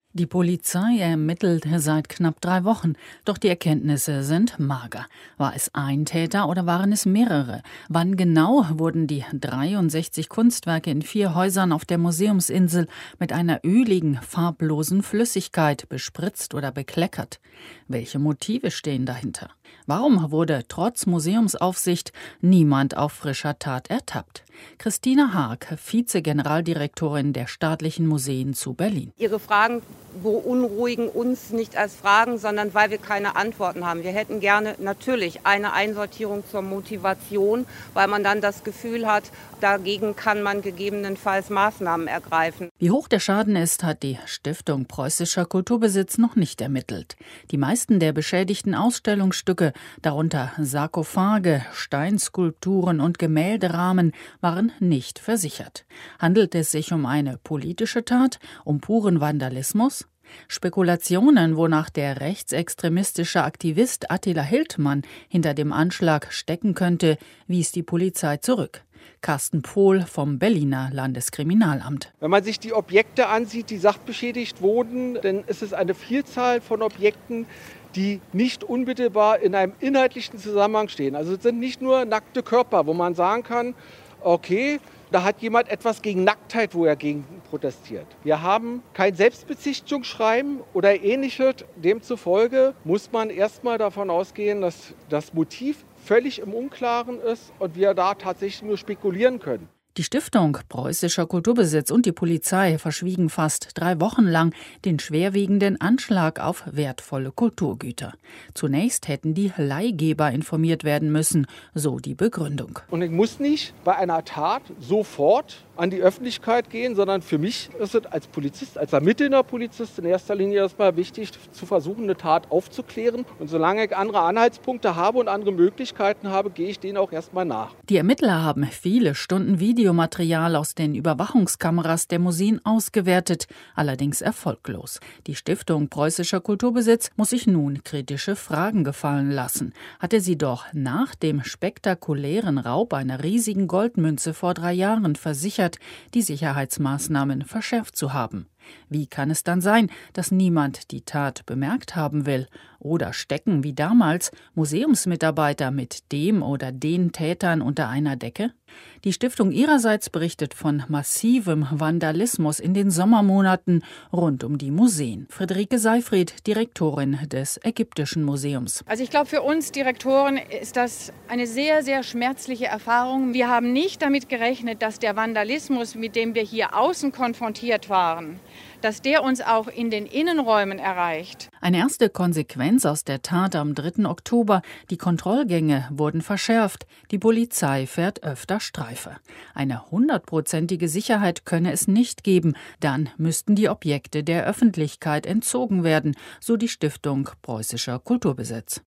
Die Polizei ermittelt seit knapp 3 Wochen, doch die Erkenntnisse sind mager. War es ein Täter oder waren es mehrere? Wann genau wurden die 63 Kunstwerke in 4 Häusern auf der Museumsinsel mit einer öligen, farblosen Flüssigkeit bespritzt oder bekleckert? Welche Motive stehen dahinter? Warum wurde trotz Museumsaufsicht niemand auf frischer Tat ertappt? Christina Haag, Vize-Generaldirektorin der Staatlichen Museen zu Berlin. Ihre Fragen beunruhigen uns nicht als Fragen, sondern weil wir keine Antworten haben. Wir hätten gerne natürlich eine Einsortierung zur Motivation, weil man dann das Gefühl hat, dagegen kann man gegebenenfalls Maßnahmen ergreifen. Wie hoch der Schaden ist, hat die Stiftung Preußischer Kulturbesitz noch nicht ermittelt. Die meisten der beschädigten Ausstellungsstücke, darunter Sarkophage, Steinskulpturen und Gemälderahmen, waren nicht versichert. Handelt es sich um eine politische Tat, um puren Vandalismus? Spekulationen, wonach der rechtsextremistische Aktivist Attila Hildmann hinter dem Anschlag stecken könnte, wies die Polizei zurück. Carsten Pohl vom Berliner Landeskriminalamt. Wenn man sich die Objekte ansieht, die sachbeschädigt wurden, dann ist es eine Vielzahl von Objekten, die nicht unmittelbar in einem inhaltlichen Zusammenhang stehen. Also es sind nicht nur nackte Körper, wo man sagen kann, okay, da hat jemand etwas gegen Nacktheit, wo er gegen protestiert. Wir haben kein Selbstbezichtigungsschreiben oder ähnliches. Demzufolge muss man erstmal davon ausgehen, dass das Motiv völlig im Unklaren ist und wir da tatsächlich nur spekulieren können. Die Stiftung Preußischer Kulturbesitz und die Polizei verschwiegen fast 3 Wochen lang den schwerwiegenden Anschlag auf wertvolle Kulturgüter. Zunächst hätten die Leihgeber informiert werden müssen, so die Begründung. Und ich muss nicht bei einer Tat sofort an die Öffentlichkeit gehen, sondern für mich ist es als Polizist, als ermittelnder Polizist in erster Linie erstmal wichtig, zu versuchen, eine Tat aufzuklären. Und solange ich andere Anhaltspunkte habe und andere Möglichkeiten habe, gehe ich denen auch erstmal nach. Die Ermittler haben viele Stunden Videomaterial aus den Überwachungskameras der Museen ausgewertet, allerdings erfolglos. Die Stiftung Preußischer Kulturbesitz muss sich nun kritische Fragen gefallen lassen. Hatte sie doch nach dem spektakulären Raub einer riesigen Goldmünze vor 3 Jahren versichert, die Sicherheitsmaßnahmen verschärft zu haben. Wie kann es dann sein, dass niemand die Tat bemerkt haben will? Oder stecken wie damals Museumsmitarbeiter mit dem oder den Tätern unter einer Decke? Die Stiftung ihrerseits berichtet von massivem Vandalismus in den Sommermonaten rund um die Museen. Friederike Seyfried, Direktorin des Ägyptischen Museums. Also ich glaube, für uns Direktoren ist das eine sehr, sehr schmerzliche Erfahrung. Wir haben nicht damit gerechnet, dass der Vandalismus, mit dem wir hier außen konfrontiert waren, dass der uns auch in den Innenräumen erreicht. Eine erste Konsequenz aus der Tat am 3. Oktober, die Kontrollgänge wurden verschärft, die Polizei fährt öfter Streife. Eine 100%ige Sicherheit könne es nicht geben, dann müssten die Objekte der Öffentlichkeit entzogen werden, so die Stiftung Preußischer Kulturbesitz.